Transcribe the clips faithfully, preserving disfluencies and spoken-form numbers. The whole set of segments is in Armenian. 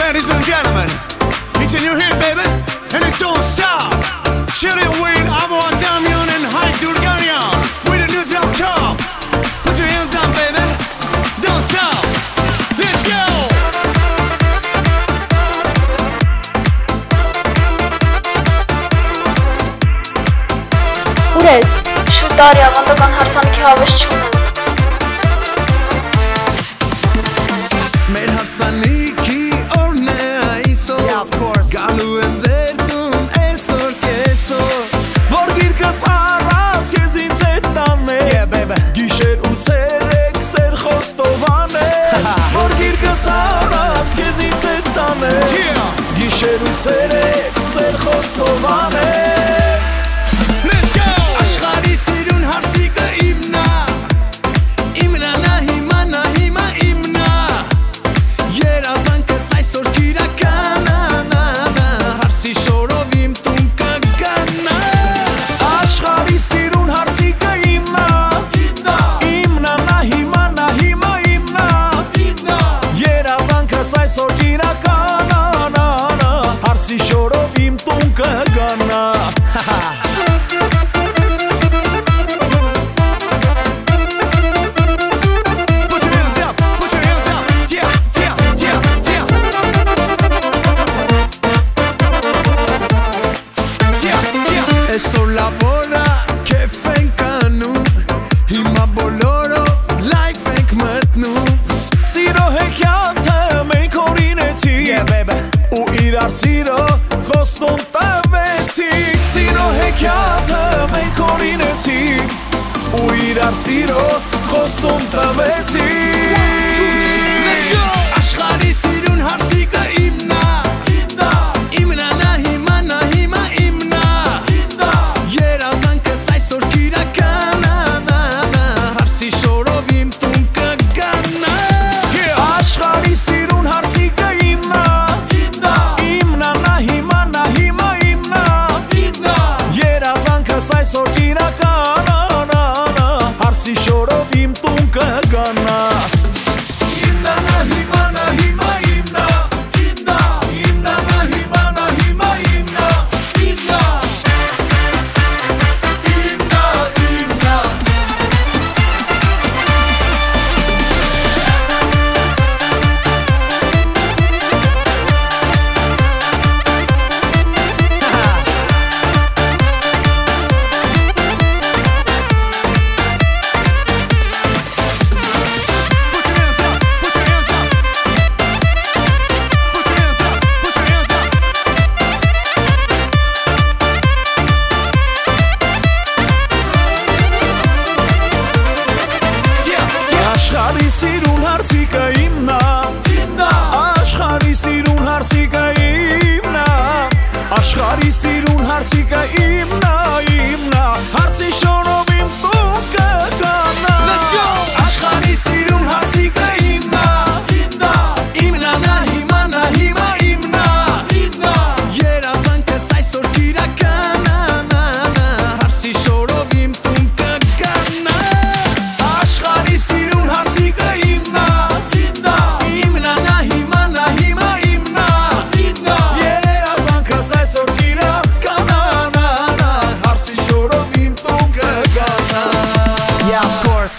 Ladies and gentlemen, it's a new hit, baby, and it don't stop. Cherry Wayne, Avo Damian, and Hyde Durganian with a new drop top. Put your hands up, baby. Don't stop. Let's go. Ուրես, շուտ տարի ավանդական հարսանիքի հավես չունեմ։ Մեր հարսանիքի օրն է այսօր, Yeah, of course. գալու եմ ձեր տուն այսօր կեսօր, որ գիրկս առած քեզ ինձ հետ տանել, Yeah, baby. գիշեր ու ցերեկ սեր խոստովան է, որ գիրկս առած քեզ ինձ հետ տանել, Yeah. գիշեր ու ցերեկ սեր խոստովան է։ Let's go. Աշխարհի սիրուն հարսիկը իմն է, իմն է նա հիմա նա հիմա իմն է, երազանքս այսօր քիրական է, նա նա հարսի շորով իմ տուն կգանա։ Աշխարհի սիրուն հարսիկը իմն է, իմն է նա հիմա նա հիմա իմն է, երազանքս այսօր քիրական է, նա նա հարսի շորով իմ տուն կգանա։ Put your hands up. Put your hands up. Yeah, yeah, yeah, yeah. Yeah, yeah. Այսօր լավ օր է, քեֆ ենք անում, հիմա բոլորը լայֆ ենք մտնում, սիրո հեքիաթը մենք օրինեցինք, Yeah, baby. ու իրար սիրո խոստում տվեցինք, սիրո հեքիաթը մենք օրինեցինք, ու իրար սիրո խոստում տվեցինք։ Աշխարհի սիրուն հարսիկը իմն է, իմն է նա հիմա նա հիմա իմն է, երազանքս այսօր քիրական է, նա նա հարսի շորով իմ տուն կգանա։ Աշխարհի սիրուն հարսիկը իմն է, իմն է նա հիմա նա հիմա իմն է, երազանքս այսօր քիրական է, նա նա հարսի շորով իմ տուն կգանա։ Իմն է նա հիմա նա հիմա իմն է, իմն է նա հիմա նա հիմա իմն է, իմն է, իմն է, իմն է։ Put your hands up. Put your hands up. Put your hands up. Put your hands up. Yeah, yeah. Աշխարհի սիրուն հարսիկը իմն է, աշխարհի սիրուն հարսիկը իմն է, աշխարհի սիրուն հարսիկը իմն է, իմն է, հարսի շորով իմ տուն կգանա։ Աշխարհի սիրուն հարսիկը իմն է, իմն է նա հիմա նա հիմա իմն է, երազանքս այսօր քիրական է, նա նա հարսի շորով իմ տուն կգանա։ Աշխարհի սիրուն հարսիկը իմն է, իմն է նա հիմա նա հիմա իմն է, երազանքս այսօր քիրական է, նա նա հարսի շորով իմ տուն կգանա։ Yeah, of course.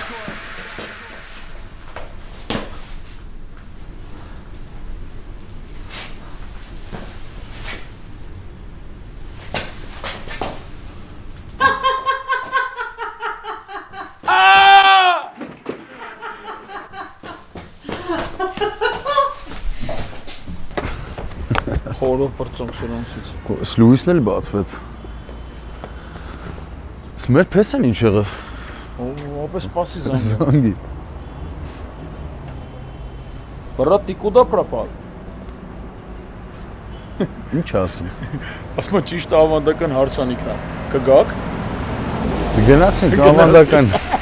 Խորով բրծում սրանցից։ Լուիսն էլ բացվեց։ Մեր փեսան ինչ եղավ։ Ապա սպասի զանգը։ Զանգի։ Брат, ты куда пропал? Ինչ ասում։ Ասում ճիշտ ավանդական հարսանիքն է։ Կգաք։ Գնացինք ավանդական։